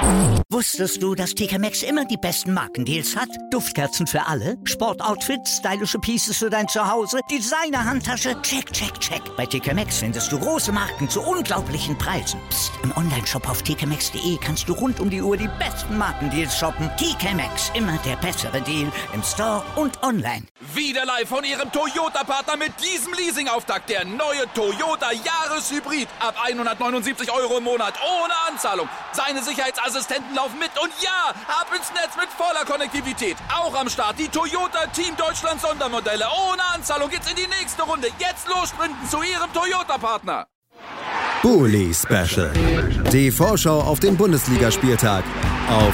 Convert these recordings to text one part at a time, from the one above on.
Wusstest du, dass TK Maxx immer die besten Markendeals hat? Duftkerzen für alle, Sportoutfits, stylische Pieces für dein Zuhause, Designer-Handtasche, check, check, check. Bei TK Maxx findest du große Marken zu unglaublichen Preisen. Psst. Im Onlineshop auf tkmaxx.de kannst du rund um die Uhr die besten Markendeals shoppen. TK Maxx, immer der bessere Deal im Store und online. Wieder live von Ihrem Toyota-Partner mit diesem Leasing-Auftakt. Der neue Toyota Jahreshybrid. Ab 179 € im Monat. Ohne Anzahlung. Seine Sicherheitsassistenten laufen mit. Und ja, ab ins Netz mit voller Konnektivität. Auch am Start die Toyota Team Deutschland Sondermodelle. Ohne Anzahlung geht's in die nächste Runde. Jetzt los sprinten zu Ihrem Toyota-Partner. Bully Special. Die Vorschau auf den Bundesligaspieltag auf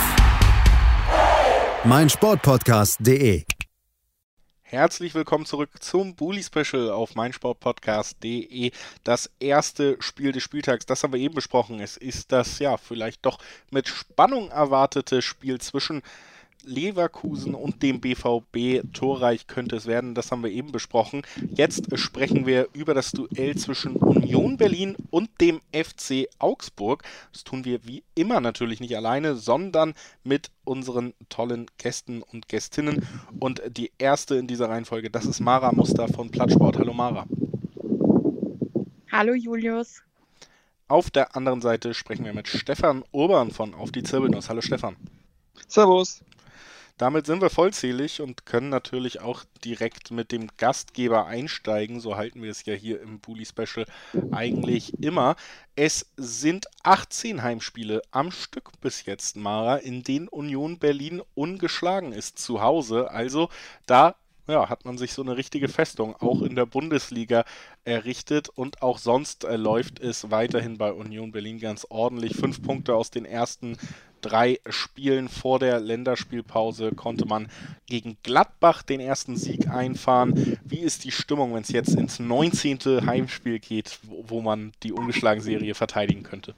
meinsportpodcast.de. Herzlich willkommen zurück zum Bully Special auf meinsportpodcast.de. Das erste Spiel des Spieltags, das haben wir eben besprochen. Es ist das ja vielleicht doch mit Spannung erwartete Spiel zwischen Leverkusen und dem BVB. Torreich könnte es werden, das haben wir eben besprochen. Jetzt sprechen wir über das Duell zwischen Union Berlin und dem FC Augsburg. Das tun wir wie immer natürlich nicht alleine, sondern mit unseren tollen Gästen und Gästinnen. Und die erste in dieser Reihenfolge, das ist Mara Muster von Plattsport. Hallo Mara. Hallo Julius. Auf der anderen Seite sprechen wir mit Stefan Urban von Auf die Zirbelnuss. Hallo Stefan. Servus. Damit sind wir vollzählig und können natürlich auch direkt mit dem Gastgeber einsteigen. So halten wir es ja hier im Bully Special eigentlich immer. Es sind 18 Heimspiele am Stück bis jetzt, Mara, in denen Union Berlin ungeschlagen ist zu Hause. Also da hat man sich so eine richtige Festung auch in der Bundesliga errichtet und auch sonst läuft es weiterhin bei Union Berlin ganz ordentlich. 5 Punkte aus den ersten 3 Spielen vor der Länderspielpause konnte man gegen Gladbach den ersten Sieg einfahren. Wie ist die Stimmung, wenn es jetzt ins 19. Heimspiel geht, wo man die ungeschlagene Serie verteidigen könnte?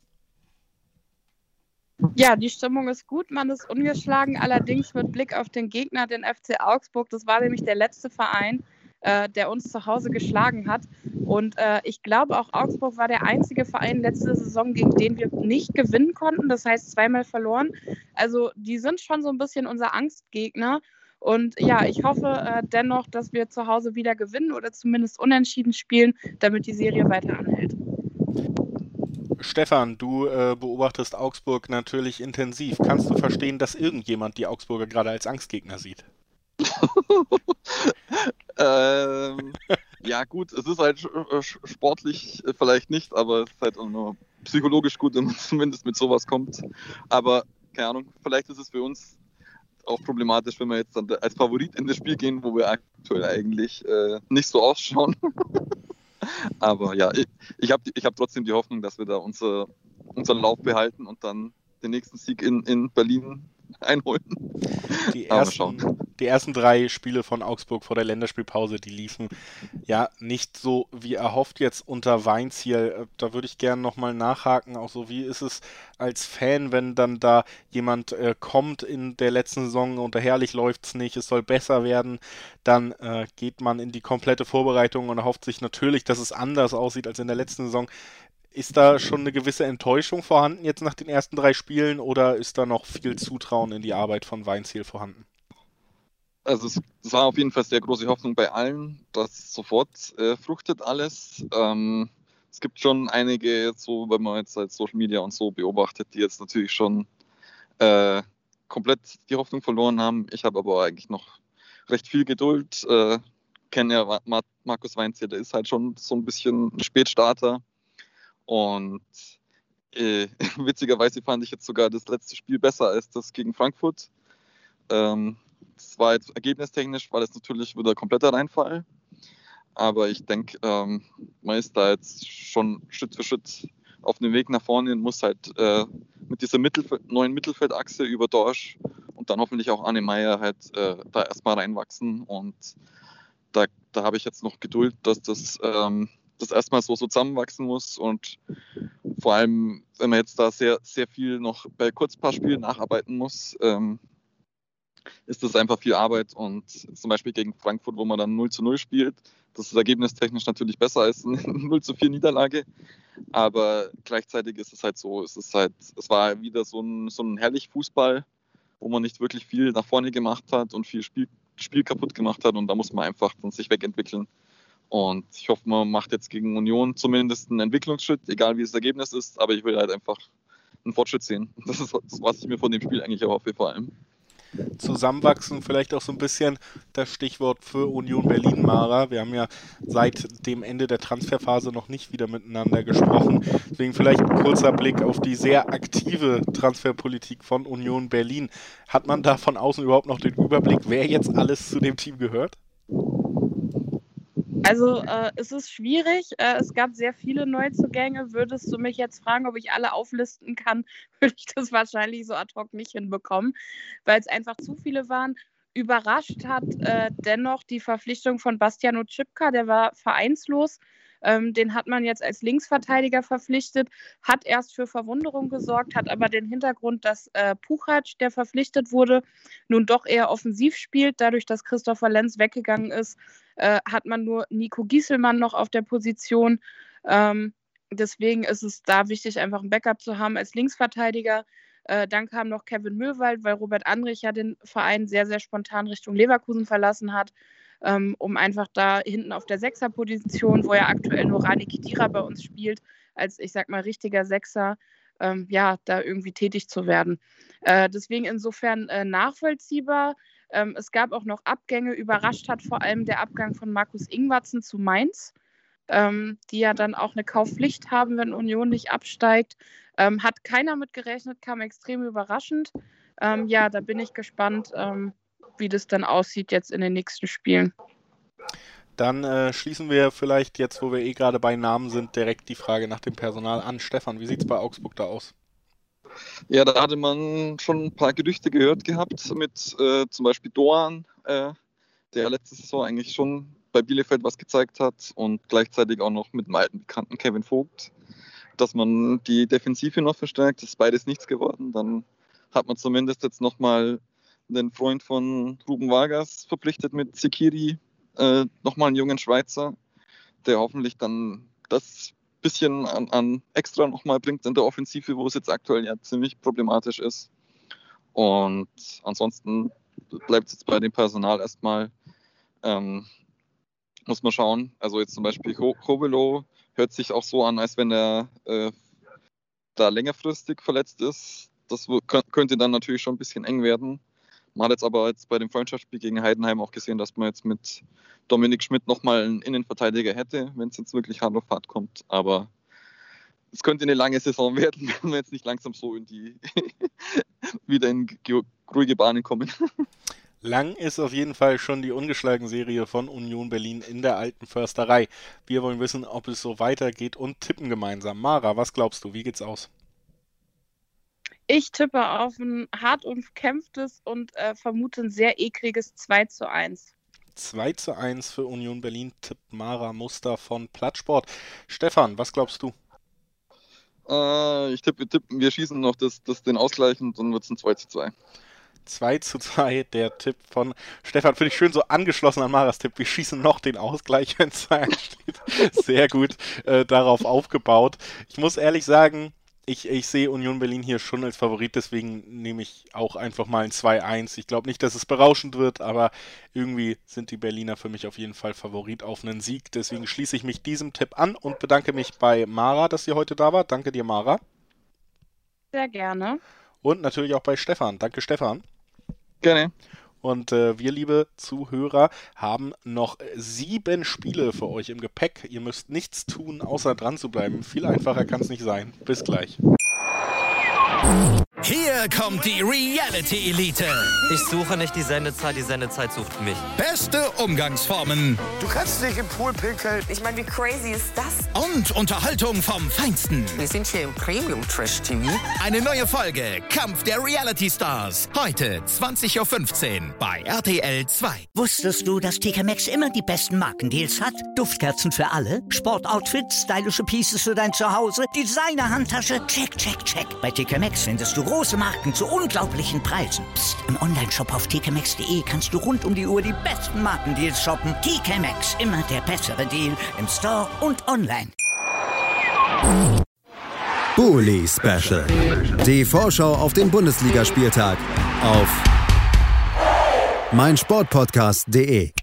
Ja, die Stimmung ist gut, man ist ungeschlagen. Allerdings mit Blick auf den Gegner, den FC Augsburg, das war nämlich der letzte Verein, der uns zu Hause geschlagen hat. Und ich glaube, auch Augsburg war der einzige Verein letzte Saison, gegen den wir nicht gewinnen konnten. Das heißt, 2-mal verloren. Also die sind schon so ein bisschen unser Angstgegner. Und ja, ich hoffe dennoch, dass wir zu Hause wieder gewinnen oder zumindest unentschieden spielen, damit die Serie weiter anhält. Stefan, du beobachtest Augsburg natürlich intensiv. Kannst du verstehen, dass irgendjemand die Augsburger gerade als Angstgegner sieht? Ja gut, es ist halt sportlich vielleicht nicht, aber es ist halt auch nur psychologisch gut, wenn man zumindest mit sowas kommt. Aber keine Ahnung, vielleicht ist es für uns auch problematisch, wenn wir jetzt dann als Favorit in das Spiel gehen, wo wir aktuell eigentlich nicht so ausschauen. Aber ja, ich hab trotzdem die Hoffnung, dass wir da unseren Lauf behalten und dann den nächsten Sieg in Berlin einholen. Die ersten 3 Spiele von Augsburg vor der Länderspielpause, die liefen ja nicht so wie erhofft jetzt unter Weinzierl. Da würde ich gerne nochmal nachhaken, auch so, wie ist es als Fan, wenn dann da jemand kommt in der letzten Saison und herrlich läuft es nicht, es soll besser werden, dann geht man in die komplette Vorbereitung und erhofft sich natürlich, dass es anders aussieht als in der letzten Saison. Ist da schon eine gewisse Enttäuschung vorhanden jetzt nach den ersten 3 Spielen oder ist da noch viel Zutrauen in die Arbeit von Weinzierl vorhanden? Also es war auf jeden Fall sehr große Hoffnung bei allen, dass sofort fruchtet alles. Es gibt schon einige, so wenn man jetzt halt Social Media und so beobachtet, die jetzt natürlich schon komplett die Hoffnung verloren haben. Ich habe aber eigentlich noch recht viel Geduld. Kenne ja Markus Weinzierl, der ist halt schon so ein bisschen ein Spätstarter. Und witzigerweise fand ich jetzt sogar das letzte Spiel besser als das gegen Frankfurt. Das war jetzt ergebnistechnisch, war das natürlich wieder kompletter Reinfall. Aber ich denke, man ist da jetzt schon Schritt für Schritt auf dem Weg nach vorne und muss halt mit dieser neuen Mittelfeldachse über Dorsch und dann hoffentlich auch Arne Meyer halt da erstmal reinwachsen. Und da habe ich jetzt noch Geduld, dass das erstmal so zusammenwachsen muss und vor allem, wenn man jetzt da sehr, sehr viel noch bei Kurzpassspielen nacharbeiten muss, ist das einfach viel Arbeit. Und zum Beispiel gegen Frankfurt, wo man dann 0:0 spielt, das ist ergebnistechnisch natürlich besser als eine 0:4 Niederlage. Aber gleichzeitig ist es halt so, es war wieder so ein herrlich Fußball, wo man nicht wirklich viel nach vorne gemacht hat und viel Spiel kaputt gemacht hat. Und da muss man einfach dann sich wegentwickeln. Und ich hoffe, man macht jetzt gegen Union zumindest einen Entwicklungsschritt, egal wie das Ergebnis ist. Aber ich will halt einfach einen Fortschritt sehen. Das ist das, was ich mir von dem Spiel eigentlich erhoffe vor allem. Zusammenwachsen, vielleicht auch so ein bisschen das Stichwort für Union Berlin, Mara. Wir haben ja seit dem Ende der Transferphase noch nicht wieder miteinander gesprochen. Deswegen vielleicht ein kurzer Blick auf die sehr aktive Transferpolitik von Union Berlin. Hat man da von außen überhaupt noch den Überblick, wer jetzt alles zu dem Team gehört? Also es ist schwierig. Es gab sehr viele Neuzugänge. Würdest du mich jetzt fragen, ob ich alle auflisten kann, würde ich das wahrscheinlich so ad hoc nicht hinbekommen, weil es einfach zu viele waren. Überrascht hat dennoch die Verpflichtung von Bastian Oczipka, der war vereinslos. Den hat man jetzt als Linksverteidiger verpflichtet, hat erst für Verwunderung gesorgt, hat aber den Hintergrund, dass Puchac, der verpflichtet wurde, nun doch eher offensiv spielt. Dadurch, dass Christopher Lenz weggegangen ist, hat man nur Nico Gieselmann noch auf der Position. Deswegen ist es da wichtig, einfach ein Backup zu haben als Linksverteidiger. Dann kam noch Kevin Möwald, weil Robert Andrich ja den Verein sehr, sehr spontan Richtung Leverkusen verlassen hat, um einfach da hinten auf der Sechserposition, wo ja aktuell nur Rani Khedira bei uns spielt, als, ich sag mal, richtiger Sechser, da irgendwie tätig zu werden. Deswegen insofern nachvollziehbar. Es gab auch noch Abgänge. Überrascht hat vor allem der Abgang von Markus Ingwertsen zu Mainz, die ja dann auch eine Kaufpflicht haben, wenn Union nicht absteigt. Hat keiner mit gerechnet, kam extrem überraschend. Da bin ich gespannt, wie das dann aussieht jetzt in den nächsten Spielen. Dann schließen wir vielleicht jetzt, wo wir gerade bei Namen sind, direkt die Frage nach dem Personal an. Stefan, wie sieht es bei Augsburg da aus? Ja, da hatte man schon ein paar Gerüchte gehört gehabt mit zum Beispiel Doan, der letzte Saison eigentlich schon bei Bielefeld was gezeigt hat und gleichzeitig auch noch mit dem alten Bekannten Kevin Vogt, dass man die Defensive noch verstärkt. Das ist beides nichts geworden. Dann hat man zumindest jetzt nochmal den Freund von Ruben Vargas verpflichtet mit Sekiri, nochmal einen jungen Schweizer, der hoffentlich dann das bisschen an extra nochmal bringt in der Offensive, wo es jetzt aktuell ja ziemlich problematisch ist. Und ansonsten bleibt es jetzt bei dem Personal erstmal, muss man schauen. Also jetzt zum Beispiel Hovelo hört sich auch so an, als wenn er da längerfristig verletzt ist. Das könnte dann natürlich schon ein bisschen eng werden. Man hat jetzt bei dem Freundschaftsspiel gegen Heidenheim auch gesehen, dass man jetzt mit Dominik Schmidt nochmal einen Innenverteidiger hätte, wenn es jetzt wirklich hart auf hart kommt. Aber es könnte eine lange Saison werden, wenn wir jetzt nicht langsam so wieder in ruhige Bahnen kommen. Lang ist auf jeden Fall schon die ungeschlagene Serie von Union Berlin in der alten Försterei. Wir wollen wissen, ob es so weitergeht und tippen gemeinsam. Mara, was glaubst du, wie geht's aus? Ich tippe auf ein hart umkämpftes und vermute ein sehr ekliges 2:1. 2:1 für Union Berlin, tippt Mara Muster von Plattsport. Stefan, was glaubst du? Ich tippe, wir schießen noch den Ausgleich und dann wird es ein 2:2. 2:2, der Tipp von Stefan. Finde ich schön so angeschlossen an Maras Tipp. Wir schießen noch den Ausgleich, wenn 2:1 steht. Sehr gut darauf aufgebaut. Ich muss ehrlich sagen, ich sehe Union Berlin hier schon als Favorit, deswegen nehme ich auch einfach mal ein 2:1. Ich glaube nicht, dass es berauschend wird, aber irgendwie sind die Berliner für mich auf jeden Fall Favorit auf einen Sieg. Deswegen schließe ich mich diesem Tipp an und bedanke mich bei Mara, dass sie heute da war. Danke dir, Mara. Sehr gerne. Und natürlich auch bei Stefan. Danke, Stefan. Gerne. Und wir, liebe Zuhörer, haben noch 7 Spiele für euch im Gepäck. Ihr müsst nichts tun, außer dran zu bleiben. Viel einfacher kann es nicht sein. Bis gleich. Hier kommt die Reality Elite. Ich suche nicht die Sendezeit sucht mich. Beste Umgangsformen. Du kannst nicht im Pool pinkeln. Ich meine, wie crazy ist das? Und Unterhaltung vom Feinsten. Wir sind hier im Premium-Trash-TV. Eine neue Folge Kampf der Reality Stars. Heute 20:15 Uhr bei RTL 2. Wusstest du, dass TK Maxx immer die besten Markendeals hat? Duftkerzen für alle, Sportoutfits, stylische Pieces für dein Zuhause, Designer-Handtasche, check, check, check. Bei TK Maxx findest du große Marken zu unglaublichen Preisen. Psst. Im Onlineshop auf tkmaxx.de kannst du rund um die Uhr die besten Markendeals shoppen. TK Maxx, immer der bessere Deal im Store und online. Bully Special. Die Vorschau auf den Bundesligaspieltag auf meinsportpodcast.de.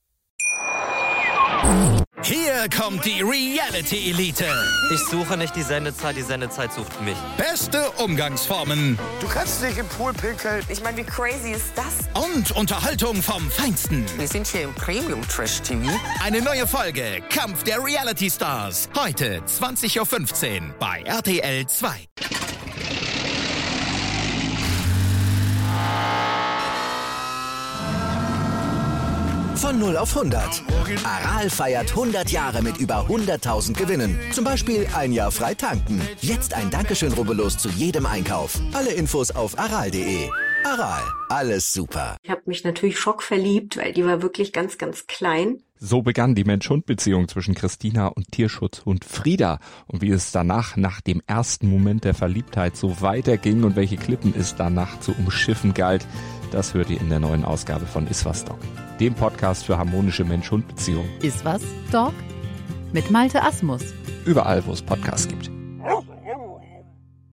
Hier kommt die Reality Elite. Ich suche nicht die Sendezeit sucht mich. Beste Umgangsformen. Du kannst nicht im Pool pinkeln. Ich meine, wie crazy ist das? Und Unterhaltung vom Feinsten. Wir sind hier im Premium-Trash-TV. Eine neue Folge Kampf der Reality Stars. Heute 20.15 Uhr bei RTL 2. Von 0 auf 100. Aral feiert 100 Jahre mit über 100.000 Gewinnen. Zum Beispiel ein Jahr frei tanken. Jetzt ein Dankeschön, rubbellos zu jedem Einkauf. Alle Infos auf aral.de. Aral, alles super. Ich habe mich natürlich schockverliebt, weil die war wirklich ganz, ganz klein. So begann die Mensch-Hund-Beziehung zwischen Christina und Tierschutzhund Frieda. Und wie es danach, nach dem ersten Moment der Verliebtheit, so weiterging und welche Klippen es danach zu umschiffen galt, das hört ihr in der neuen Ausgabe von Iswas Dog, dem Podcast für harmonische Mensch-Hund-Beziehungen. Iswas Dog? Mit Malte Asmus. Überall, wo es Podcasts gibt.